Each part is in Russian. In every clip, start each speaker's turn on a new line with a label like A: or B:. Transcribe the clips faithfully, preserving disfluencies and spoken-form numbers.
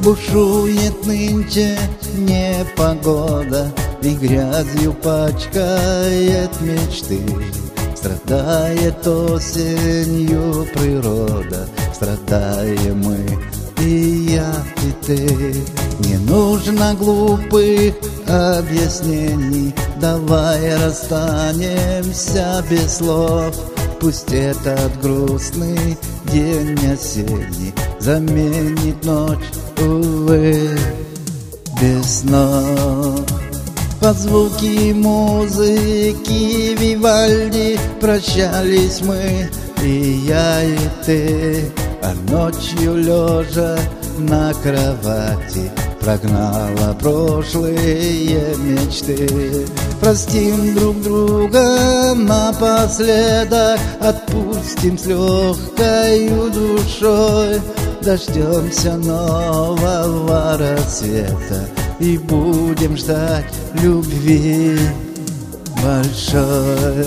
A: Бушует нынче непогода и грязью пачкает мечты. Страдает осенью природа, страдаем мы, и я, и ты. Не нужно глупых объяснений, давай расстанемся без слов. Пусть этот грустный день осенний заменит ночь, увы, без снов. Под звуки музыки Вивальди прощались мы, и я, и ты. А ночью лежа на кровати прогнала прошлые мечты. Простим друг друга напоследок, отпустим с легкою душой. Дождемся нового рассвета и будем ждать любви большой.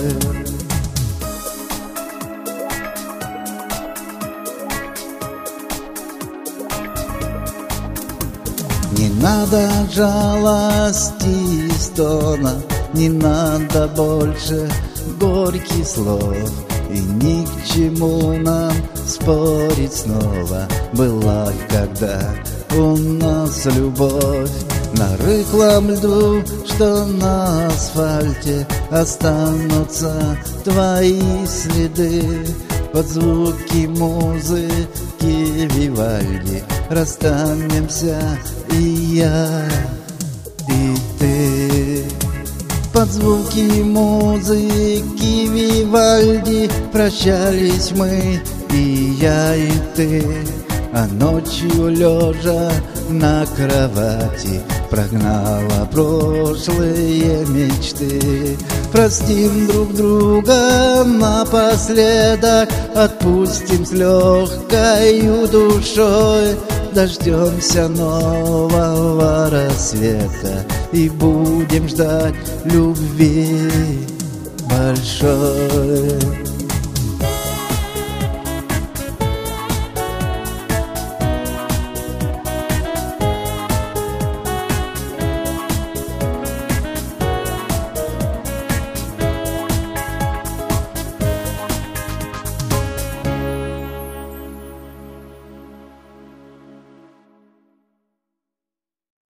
A: Не надо жалости и стона, не надо больше горьких слов. И ни к чему нам спорить снова. Была когда у нас любовь. На рыхлом льду, что на асфальте, останутся твои следы. Под звуки музыки Вивальди расстанемся, и я, и ты. Под звуки музыки Вивальди прощались мы, и я, и ты. А ночью лежа на кровати прогнала прошлые мечты. Простим друг друга напоследок, отпустим с легкою душой. Дождемся нового рассвета и будем ждать любви большой.